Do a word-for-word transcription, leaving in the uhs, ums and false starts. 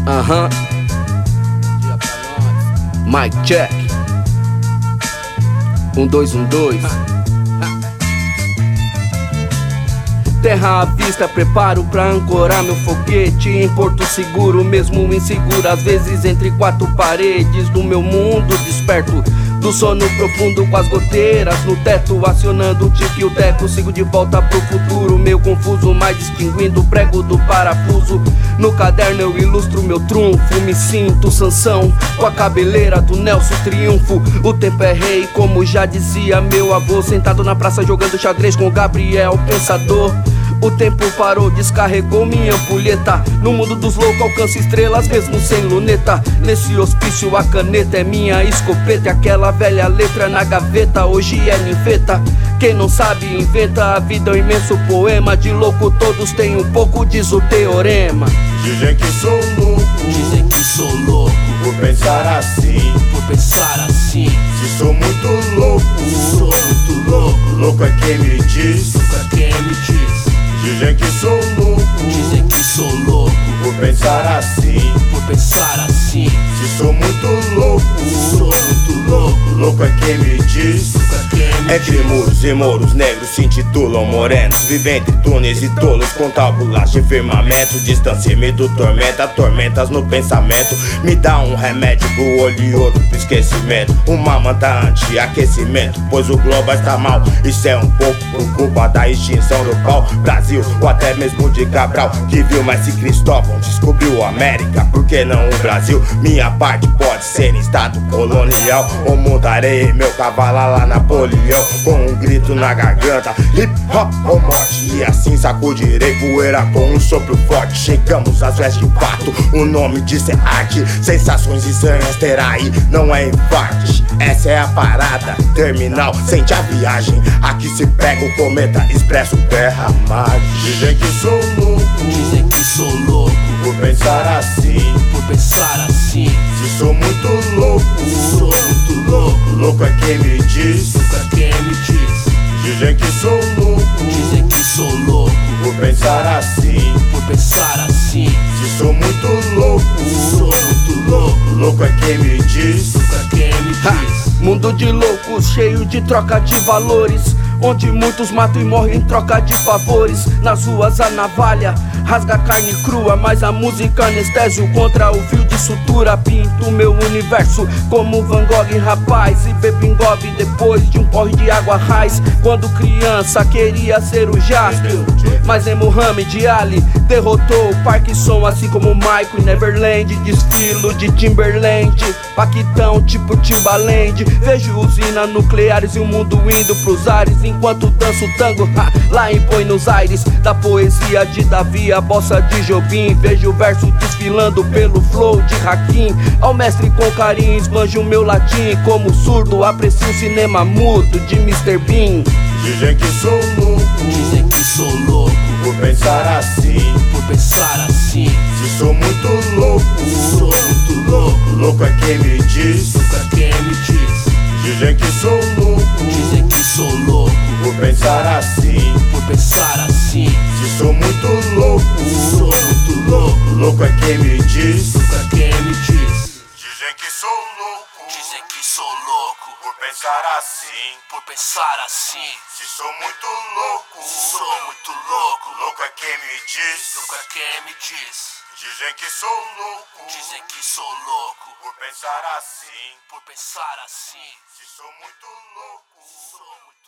Aham. Mic check. Um, dois, um, dois. Terra à vista, preparo pra ancorar meu foguete em porto seguro, mesmo inseguro, às vezes entre quatro paredes do meu mundo desperto do sono profundo com as goteiras no teto, acionando o tique e o teco. Sigo de volta pro futuro, meio confuso, mas distinguindo o prego do parafuso. No caderno eu ilustro meu trunfo, me sinto Sansão com a cabeleira do Nelson Triunfo. O tempo é rei, como já dizia meu avô, sentado na praça jogando xadrez com o Gabriel Pensador. O tempo parou, descarregou minha ampulheta. No mundo dos loucos alcanço estrelas mesmo sem luneta. Nesse hospício a caneta é minha escopeta. E aquela velha letra na gaveta hoje é ninfeta. Quem não sabe inventa, a vida é um imenso poema. De louco todos têm um pouco, diz o teorema. Dizem que sou louco, dizem que sou louco, por pensar assim, por pensar assim. Se sou muito louco, se sou muito louco, louco é quem me diz, louco é quem me diz. Dizem que sou louco, dizem que sou louco, por pensar assim, por pensar assim. Se sou muito louco, se sou muito louco, louco é quem me diz. louco é quem me Entre diz. muros e muros negros se intitulam morenos. Vivem entre túneis e tolos com tábulas de firmamento. Distancia-me do tormenta, tormentas no pensamento. Me dá um remédio pro olho e outro pro esquecimento. Uma manta anti-aquecimento, pois o globo está mal. Isso é um pouco por culpa da extinção do pau Brasil, ou até mesmo de Cabral, que viu Mestre Cristóvão, descobriu a América, por que não o Brasil? Minha parte pode ser estado colonial, ou montarei meu cavalo lá Napoleão, com um grito na garganta, hip hop ou morte, e assim sacudirei poeira com um sopro forte. Chegamos às vestes de fato, o nome disso é arte, sensações estranhas terá aí, não é infarte. Essa é a parada terminal, sente a viagem, aqui se pega o cometa expresso terra mar. Dizem que sou louco, dizem que sou louco, por pensar assim, por pensar assim. Se sou muito louco, se sou muito louco, louco é quem me diz, louco é quem me diz. Dizem que sou louco, dizem que sou louco, por pensar assim, por pensar assim. Se sou muito louco, se sou muito louco, louco é quem me diz, louco é quem me diz. Ha! Mundo de loucos, cheio de troca de valores, onde muitos matam e morrem em troca de favores. Nas ruas a navalha rasga carne crua, mas a música anestésio contra o fio de sutura. Pinto meu universo como Van Gogh, rapaz, e bebo engove depois de um porre de água raiz. Quando criança queria ser o Jaspion, mas nem Muhammad Ali derrotou o Parkinson, assim como Michael Neverland. Desfilo de Timberland, Paquitão tipo Timbaland. Vejo usina nucleares e o mundo indo pros ares, enquanto danço tango ha, lá em Buenos Aires. Da poesia de Davi, a bossa de Jobim, vejo o verso desfilando pelo flow de Hakim. Ao mestre com carinho esbanjo meu latim, como surdo aprecio o cinema mudo de mister Bean. Dizem que sou louco, dizem que sou louco, por pensar assim, por pensar assim. Se sou muito louco, se sou muito louco, louco é quem me diz, louco é quem me diz. Dizem que sou louco, dizem que sou louco, por pensar assim, por pensar assim. Se sou muito louco, se sou muito louco, louco é quem me diz, louco é quem me diz. Dizem que sou louco, dizem que sou louco, por pensar assim, por pensar assim. Se sou muito louco, se sou muito louco, louco é quem me diz, louco é quem me diz. Dizem que sou louco, dizem que sou louco, por pensar assim, por pensar assim. Se sou muito louco, se sou muito